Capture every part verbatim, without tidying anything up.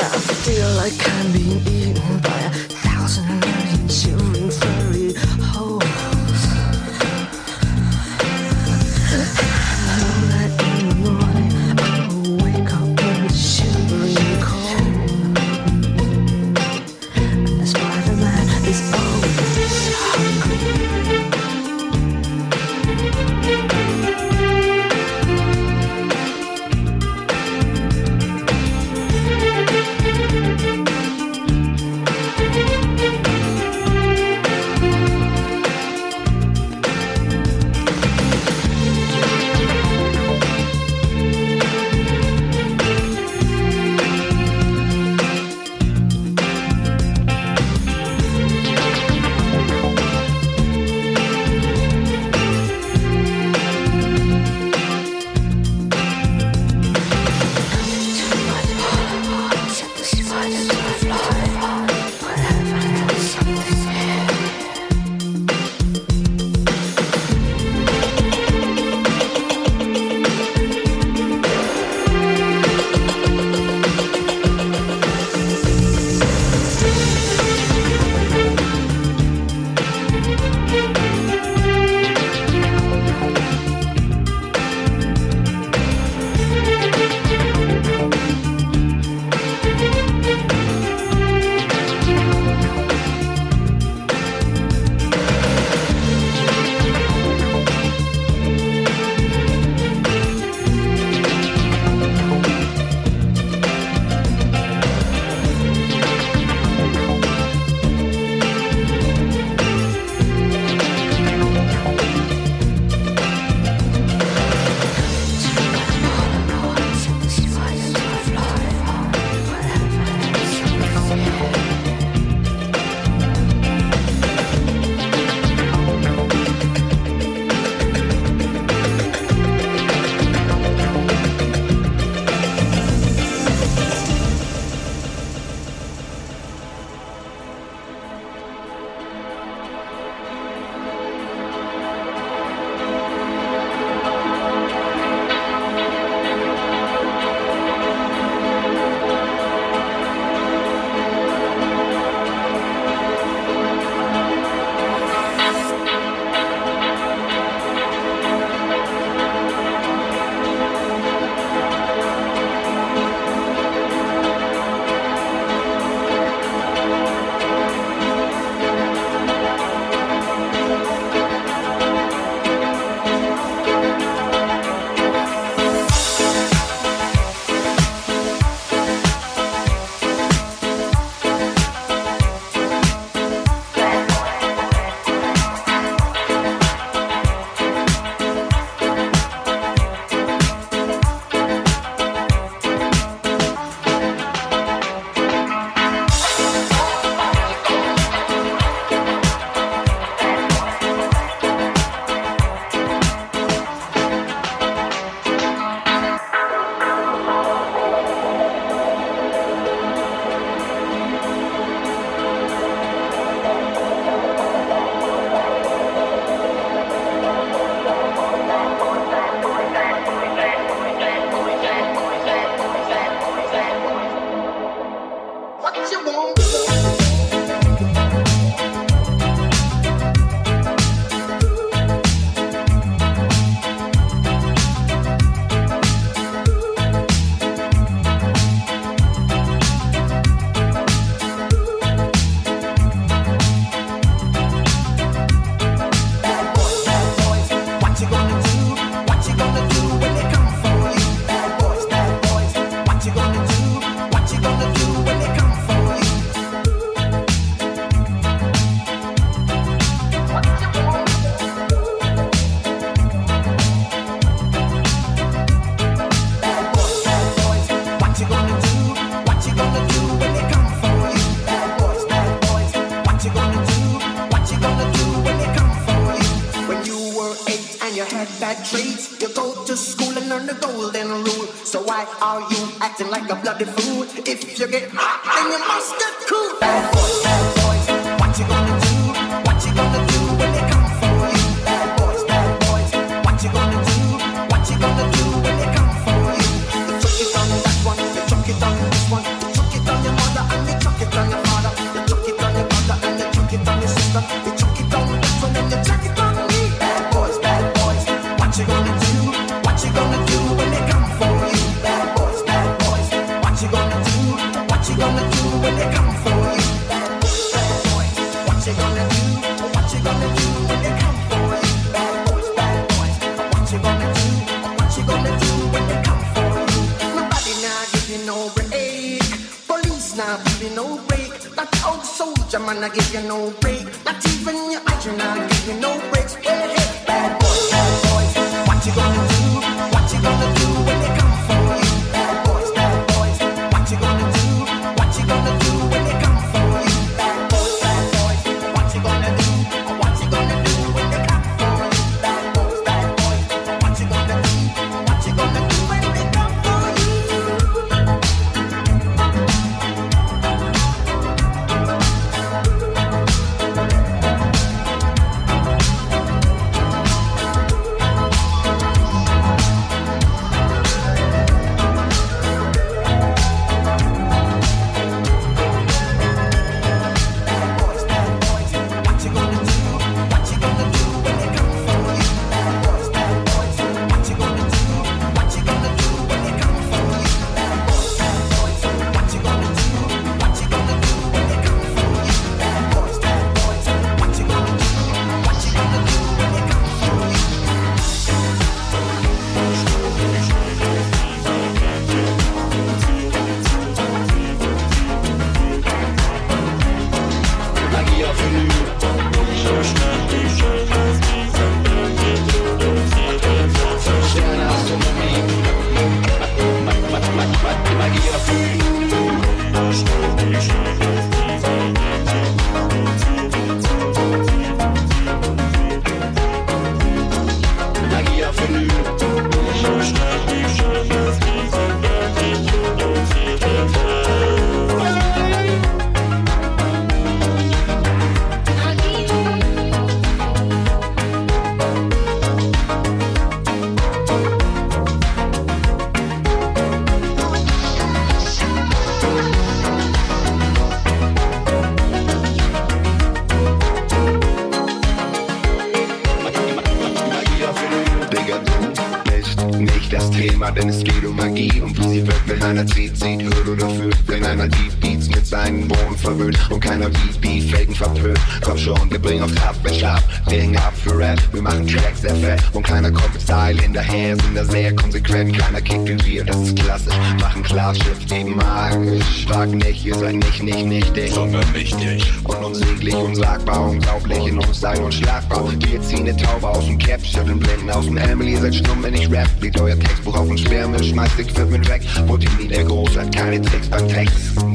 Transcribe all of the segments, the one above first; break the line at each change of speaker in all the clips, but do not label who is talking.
feel like I'm being eaten by a thousand million shivering furry holes. All that in the morning, I'll wake up in the shivering cold. And the Spider-Man is always hungry.
Chuck it on this one, chuck it on
gonna do when they come for you? Bad boys, bad boys, what you gonna do? What you gonna do when they come for you? Bad boys, bad boys, what you gonna do? What you gonna do when they come for you? Nobody now give you no break. Police now give you no break. That old soldier man I give you no break. Not even your idol now give you no breaks. Well, hey, bad boys, bad boys, what you gonna do? What you gonna do when they come for you? Bad boys, bad boys, what you gonna do? What you gonna do when they come for you? Bad boys, bad boys, what you gonna do? What you gonna do when they come for you? Bad boys, bad boys, what you gonna do? What you gonna do when they come for you?
Denn es geht um Magie und wie sie wirkt, wenn einer zieht, sieht, hört oder fühlt. Wenn einer Deep Beats mit seinen Bohnen verwöhnt und keiner Beat, Beat, Faken verpönt. Komm schon, wir bringen auf Kraft, wenn Schlaf, wir hängen ab für Rap. Wir machen Tracks sehr fett und keiner kommt mit Style hinterher. Sind da sehr konsequent, keiner kickt wie wir, das ist klassisch. Machen Klarschiff, eben magisch. Frag nicht, ihr seid nicht, nicht, nicht ich, sondern wichtig. Und unsäglich, unsagbar, unglaublich, in uns sein unschlagbar. Wir ziehen eine Taube aus dem Cap, schütteln Blinden aus dem Emily, ihr seid stumm, wenn ich rap. Legt euer Textbuch auf den Sperrmüll, schmeißt Equipment weg. Botini der Groß hat keine Tricks beim Text.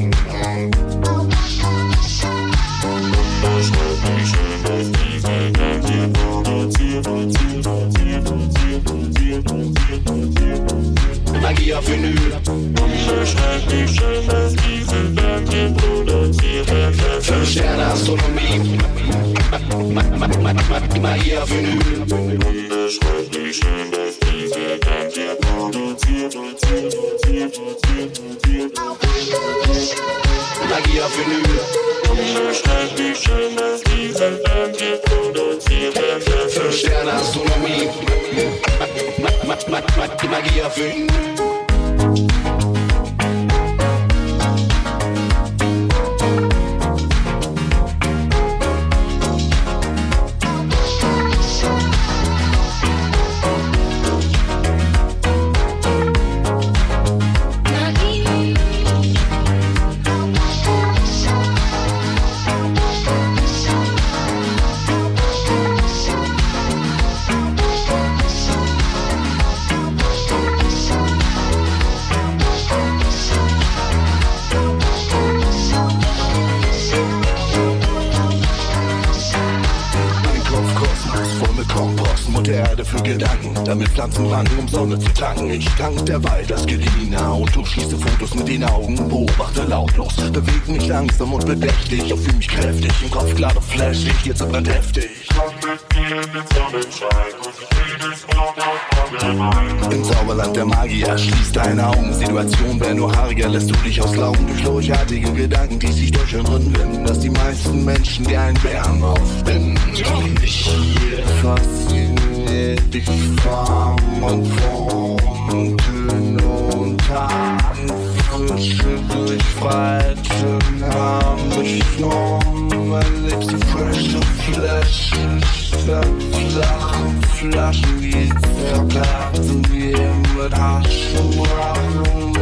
Magie auf Vinyl. Schrecklich schön, dass diese Band hier produziert. Fünf Sterne Astronomie. Magie auf Vinyl. Schrecklich schön, dass diese Band hier produziert. Magie auf Vinyl. Schrecklich schön, dass diese Band hier produziert. Fünf Sterne Astronomie. Magie auf Vinyl. Damit Pflanzen ranken, um Sonne zu tanken. Ich tank derweil das geliehene Auto, schieße Fotos mit den Augen, beobachte lautlos, beweg mich langsam und bedächtig, ich fühl mich kräftig, im Kopf klar und flashig, jetzt brennt heftig. Im Zauberland der Magier, schließ deine Augen, Situation wäre nur haariger, lässt du dich auslaufen durch lurchartige Gedanken, die sich durch und drin winden, dass die meisten Menschen wie ein Bären aufbinden. Und mich hier fasziniert die Form und Form, Töne und Taten
Kürze durchweiten haben mich um, weil ich so frische Flaschen statt flachen Flaschen wie zerplatzen wir mit Aschenbrachen.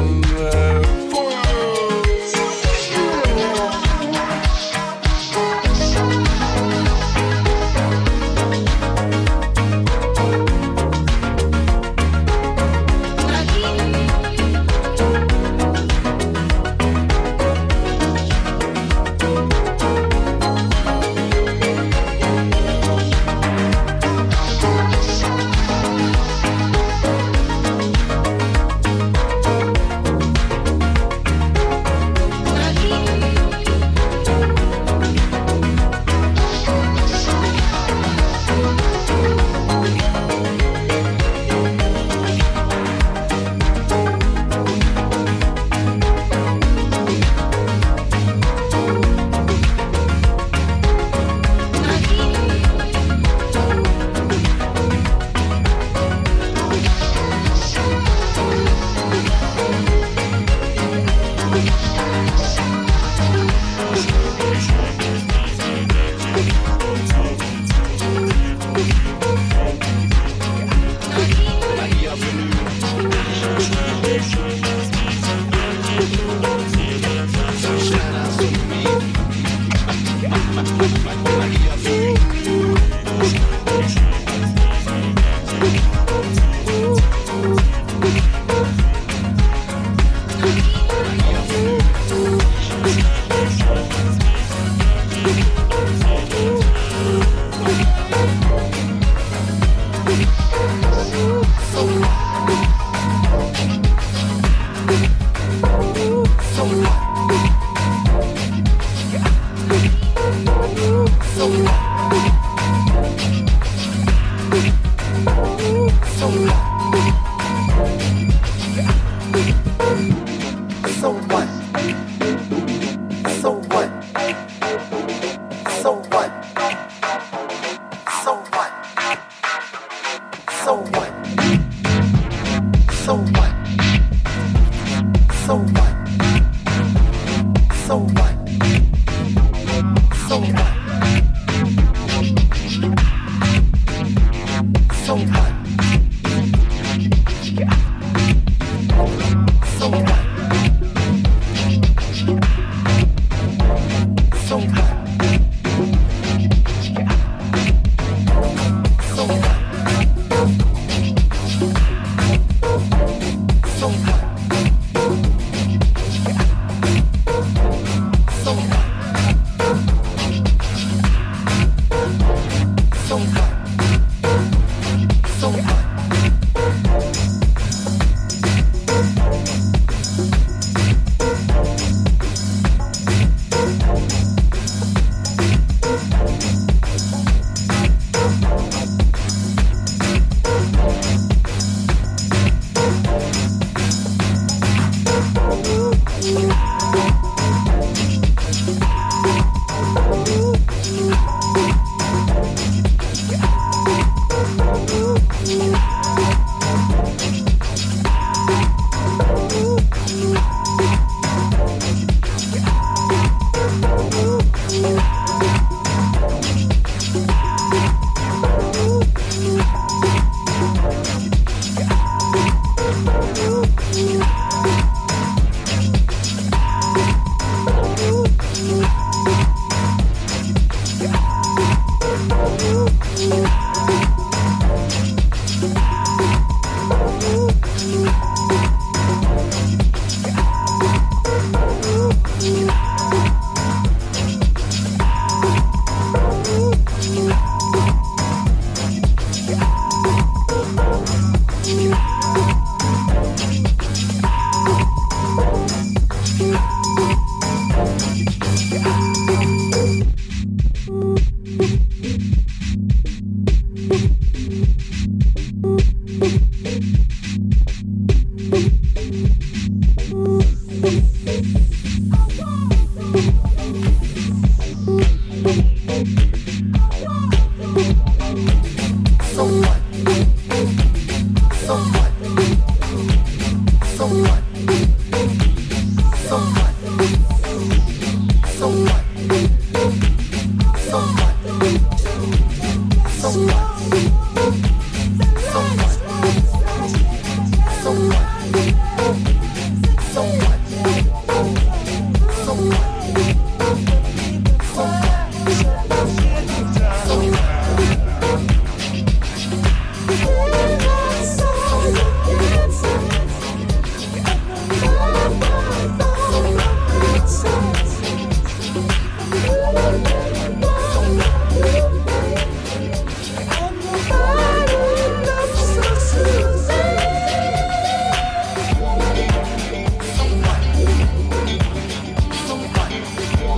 So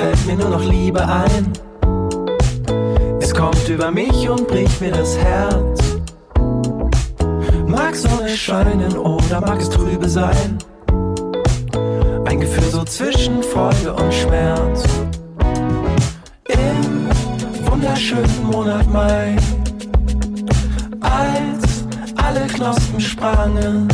fällt mir nur noch Liebe ein. Es kommt über mich und bricht mir das Herz. Mag Sonne scheinen oder mag es trübe sein. Ein Gefühl so zwischen Freude und Schmerz. Im wunderschönen Monat Mai, als alle Knospen sprangen,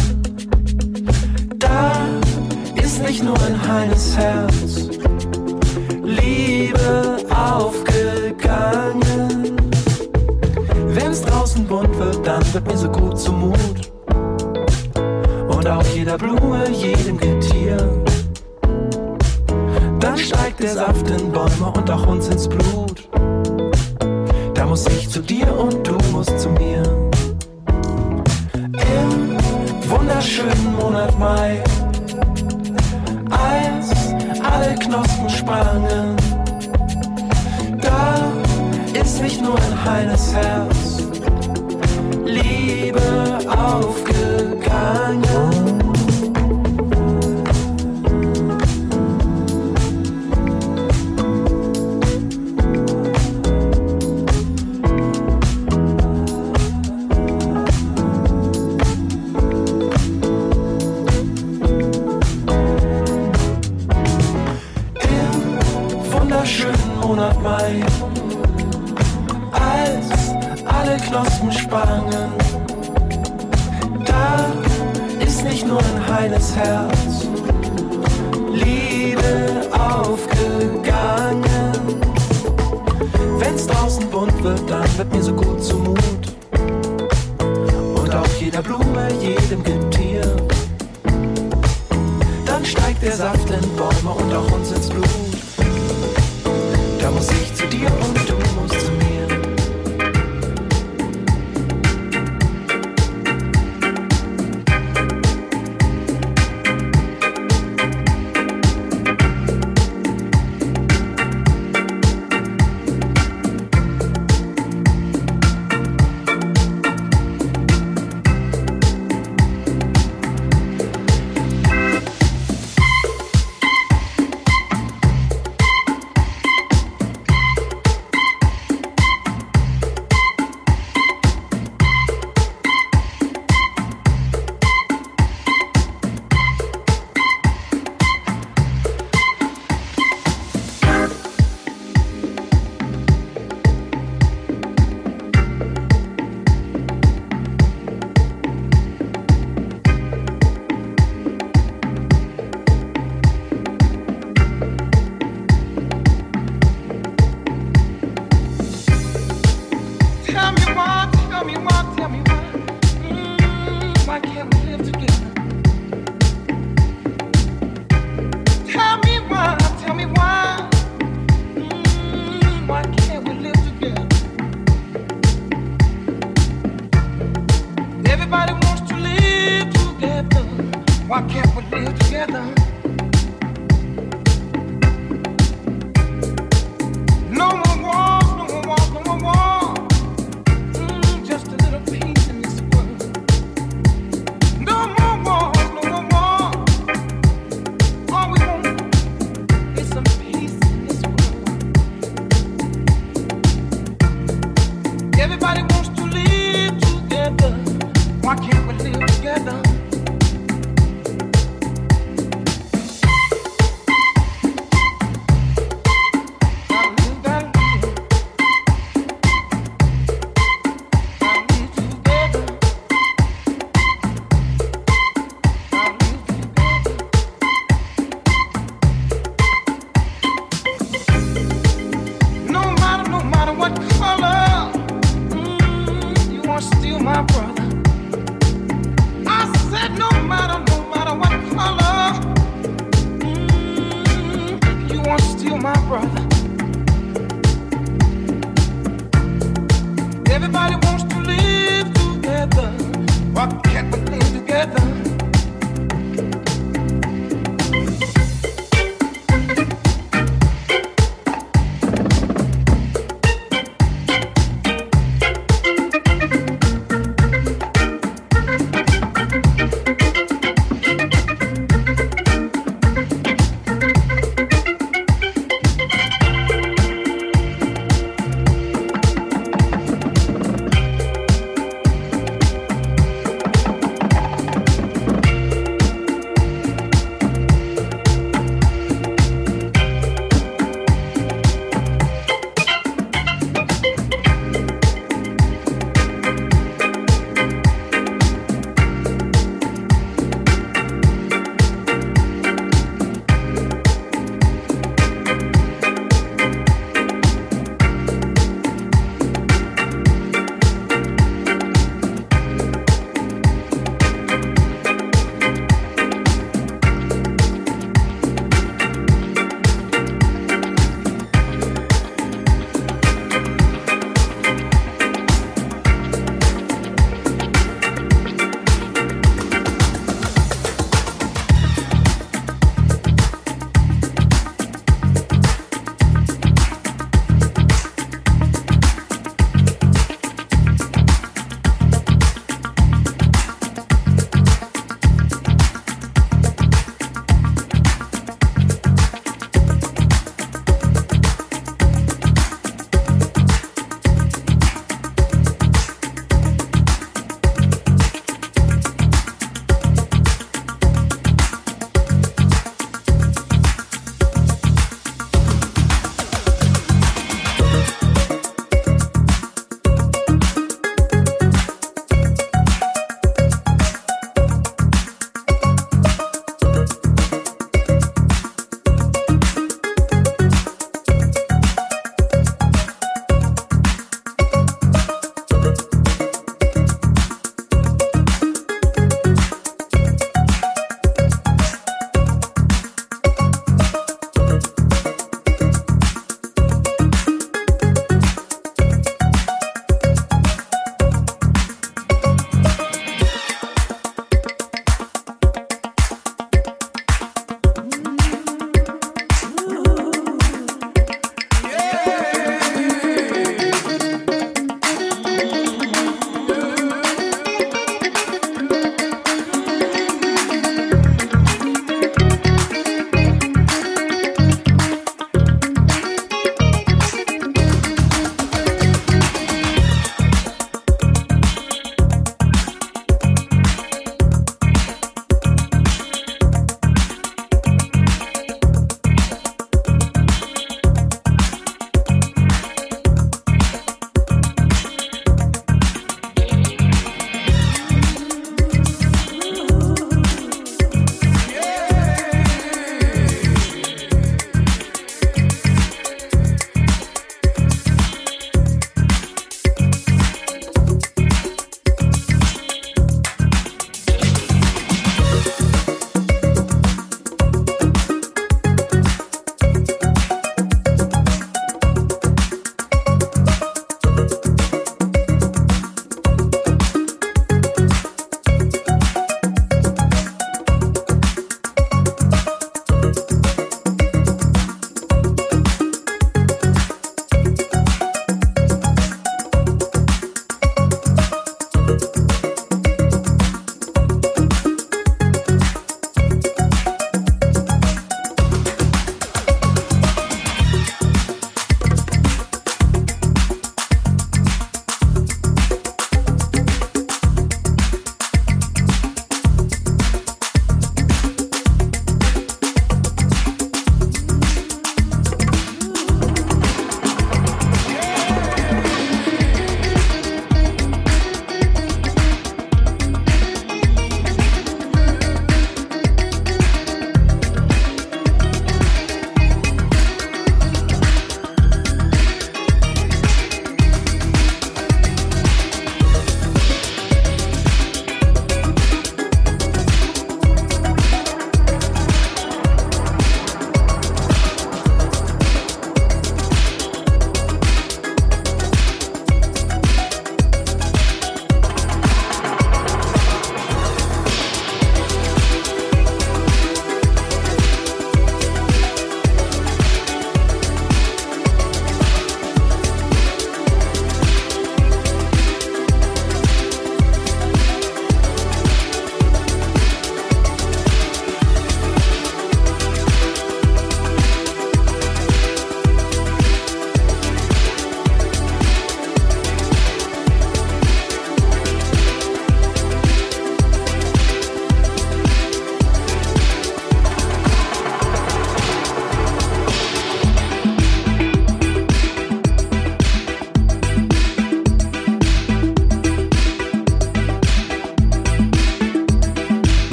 da ist nicht nur ein heines Herz Liebe aufgegangen. Wenn's draußen bunt wird, dann wird mir so gut zumut. Und auch jeder Blume, jedem Getier. Dann steigt der Saft in Bäume und auch uns ins Blut. Da muss ich zu dir und du musst zu mir. Im wunderschönen Monat Mai, als alle Knospen sprangen, da ist nicht nur ein heines Herz Liebe aufgegangen. Monat Mai, als alle Knospen sprangen, da ist nicht nur ein heines Herz Liebe aufgegangen. Wenn's draußen bunt wird, dann wird mir so gut zumut. Und auch jeder Blume, jedem Getier. Dann steigt der Saft in Bäume und auch uns ins Blut. Da muss ich zu dir und du musst zu mir.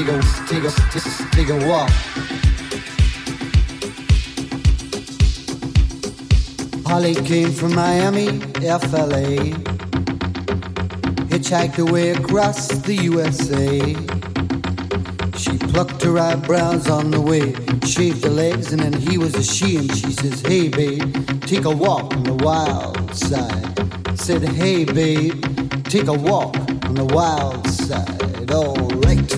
take a, take a, take, take a walk. Polly came from Miami, F L A, hitchhiked away across the U S A. She plucked her eyebrows on the way, shaved her legs, and then he was a she, and she says, hey babe, take a walk on the wild side. Said, hey babe, take a walk on the wild side. All right.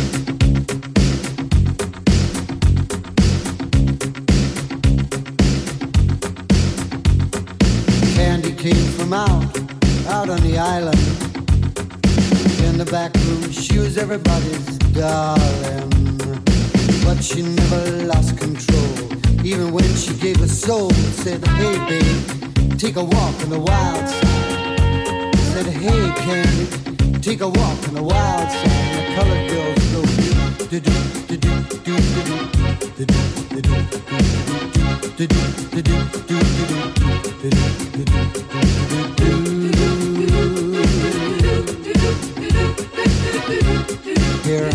Candy came from out, out on the island. In the back room, she was everybody's darling. But she never lost control, even when she gave her soul. Said, hey babe, take a walk on the wild side. Said, hey Candy, take a walk on the wild side. And the colored girls go do do do do do do do do do do do do do do. Here,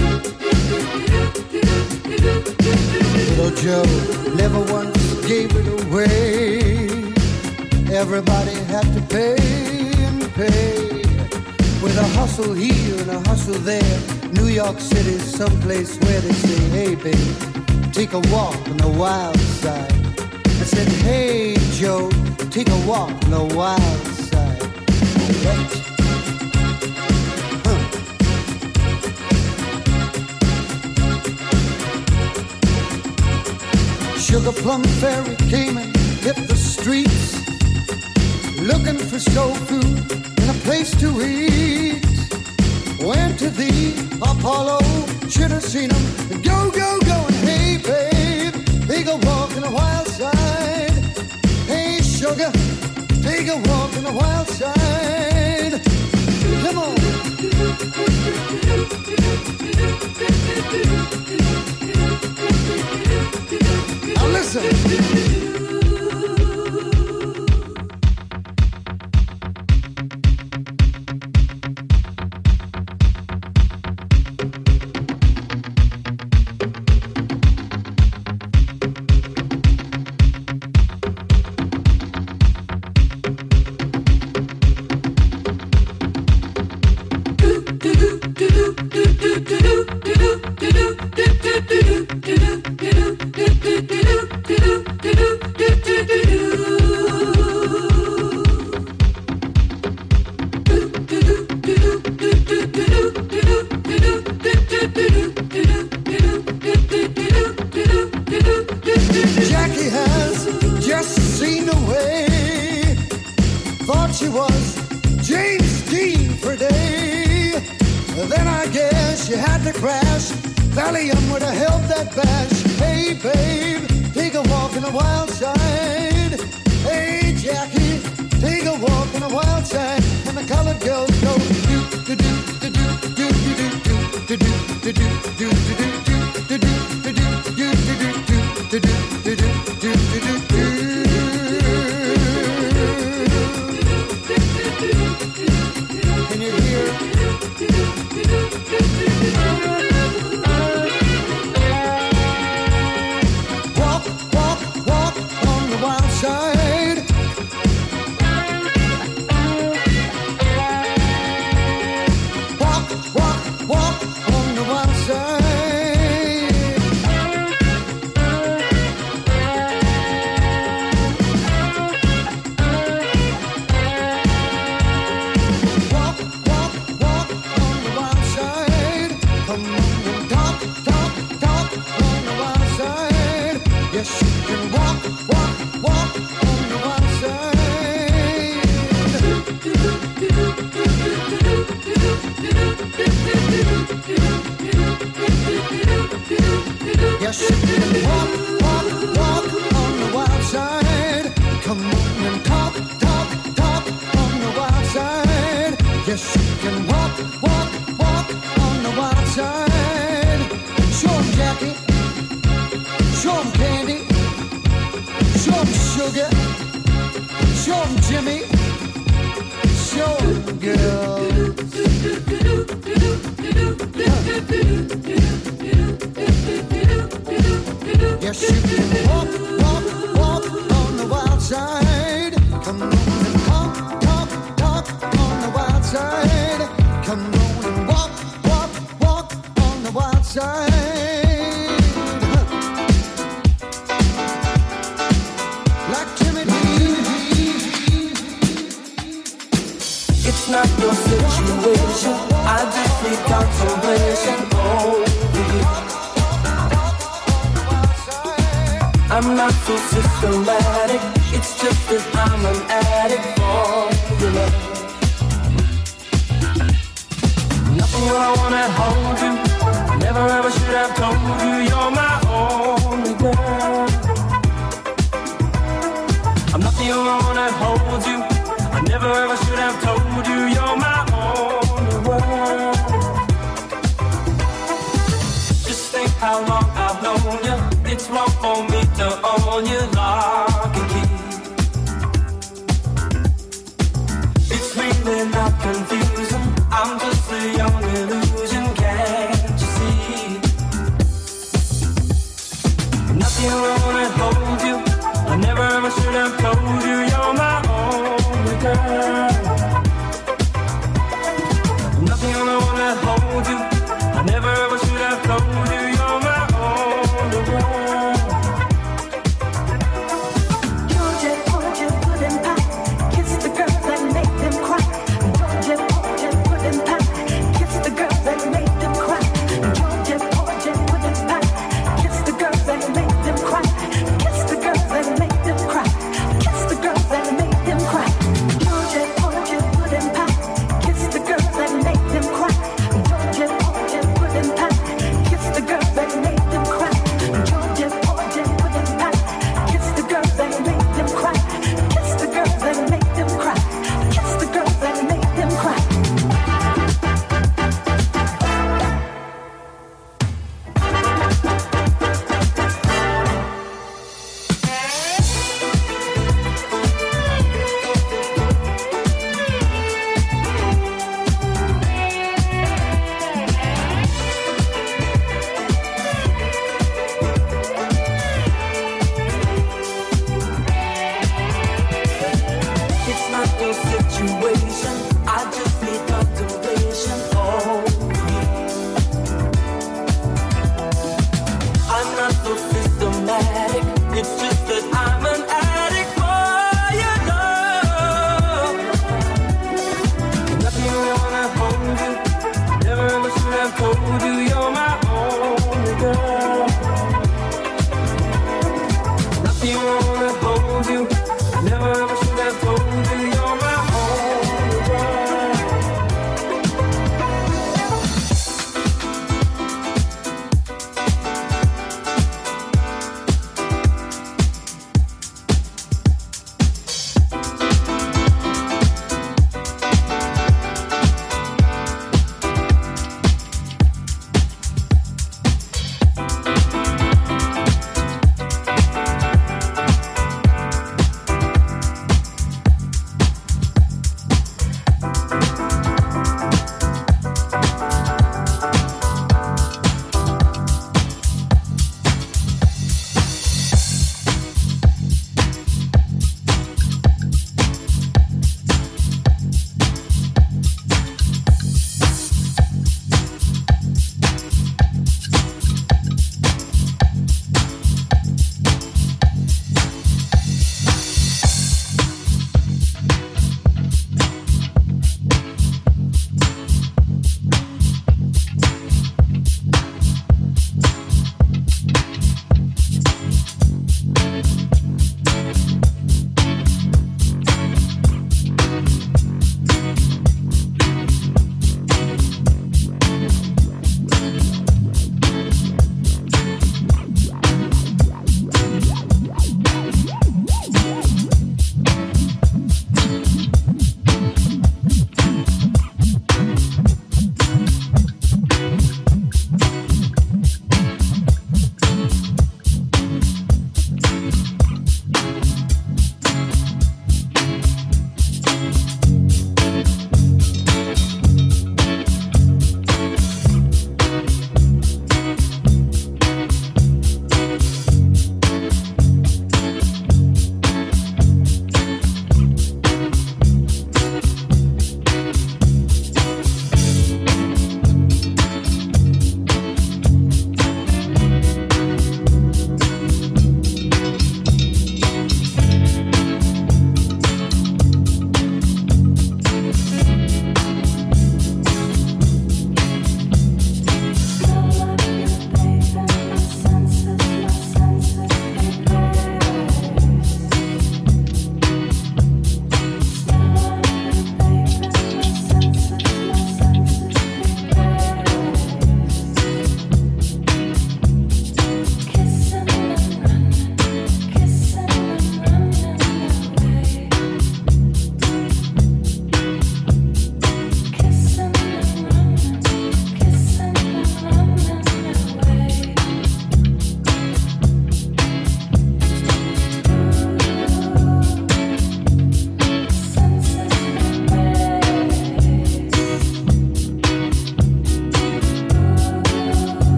little Joe never once gave it away. Everybody had to pay and pay. With a hustle here and a hustle there. New York City's someplace where they say, hey babe, take a walk on the wild side. I said, hey Joe, take a walk on the wild side. Right. Huh. Sugar Plum Fairy came and hit the streets, looking for soul food and a place to eat. Went to the Apollo, should have seen him. Go, go, go, and hey, babe, take a walk on the wild side. Hey, sugar, take a walk on the wild side. Come on. Now listen. Jimmy, show 'em girls. outside. Like Timothy.
It's not your situation. I just need consolation over you. I'm not so systematic. It's just that I'm an addict for your love. Nothing I wanna hold you. I never ever should have told you you're my only girl. I'm not the only one that holds you. I never ever should have told you you're my only world. Just think how long I've known you. It's wrong for me to own you, lock and key. It's really not confusing. I'm just a young illusion, can't you see? I'm not the only one that holds you. I never ever should have told you you're my only girl. I'm not the only one that holds you. I never ever should have told you you're my only girl.
Georgia, Georgia, good and pop. Kiss the girls and make them cry. Georgia,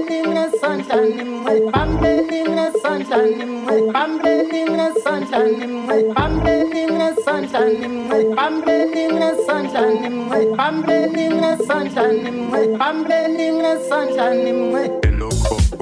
in the sunshine in my bambin in the sunshine in my bambin in the sunshine in my bambin in the sunshine in my bambin in the sunshine in my bambin in the sunshine in my bambin in the sunshine in my hello coco.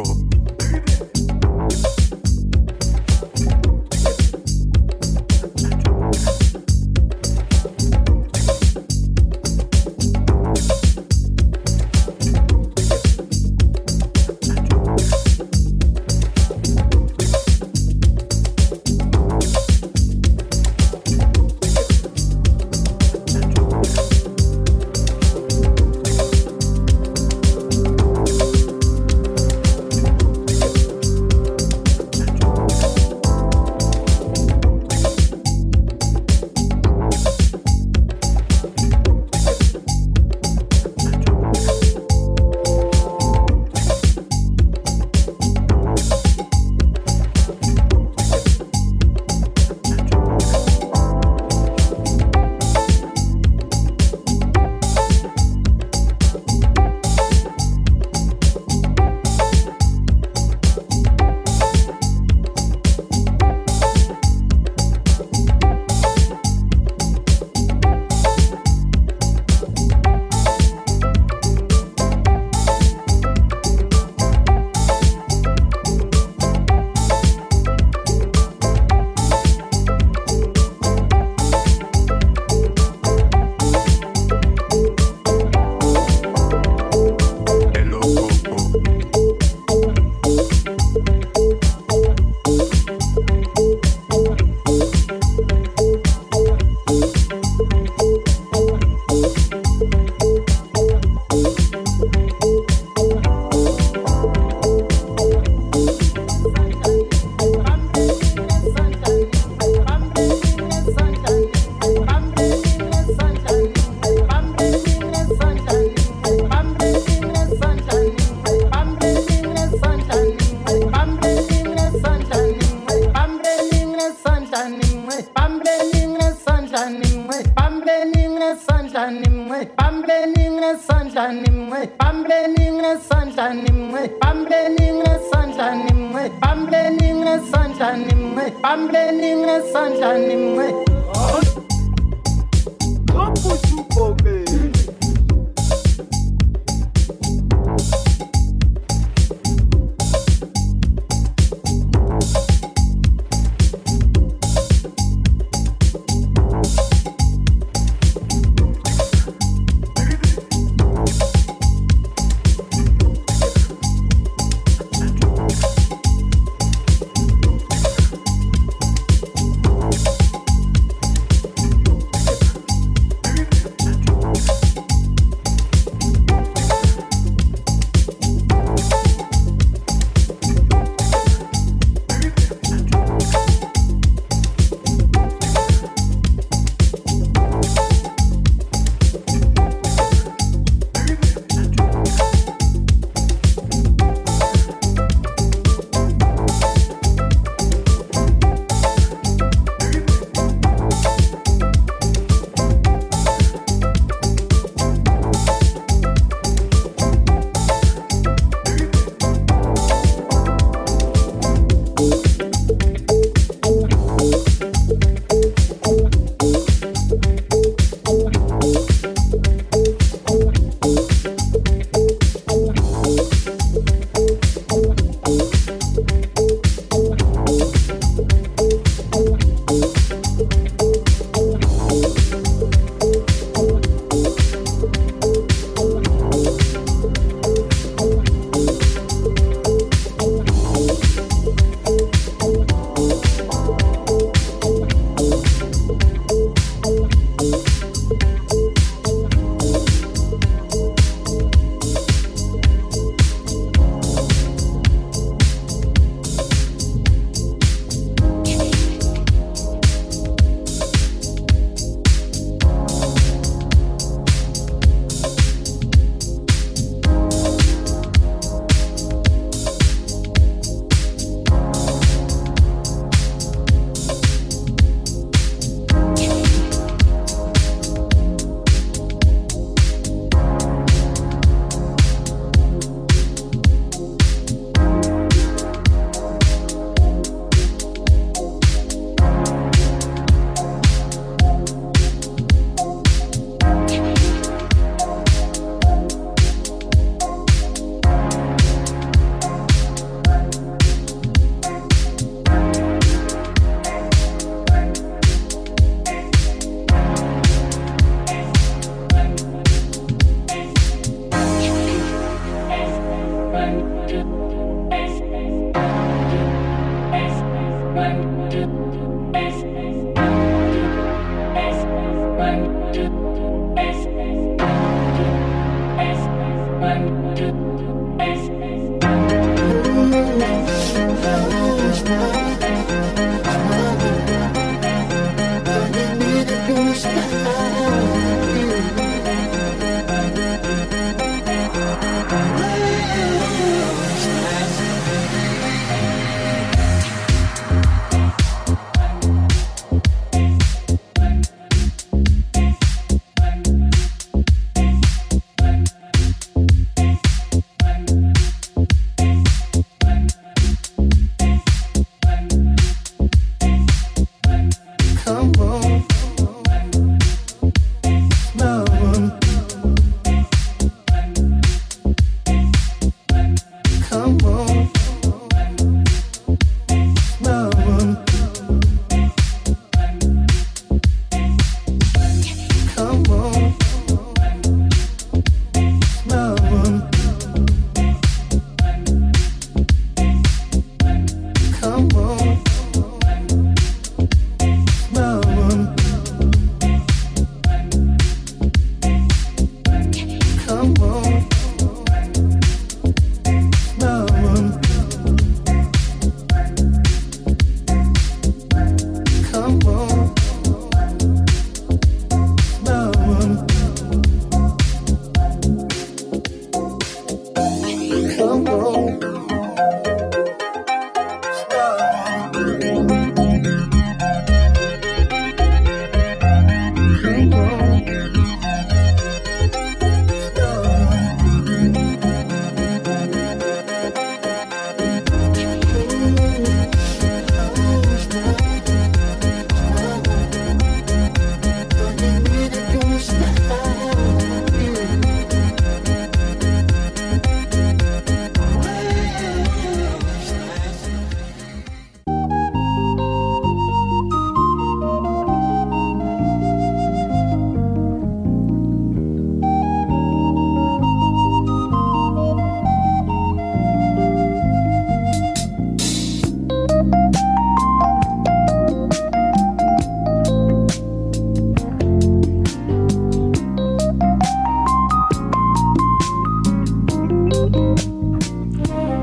Come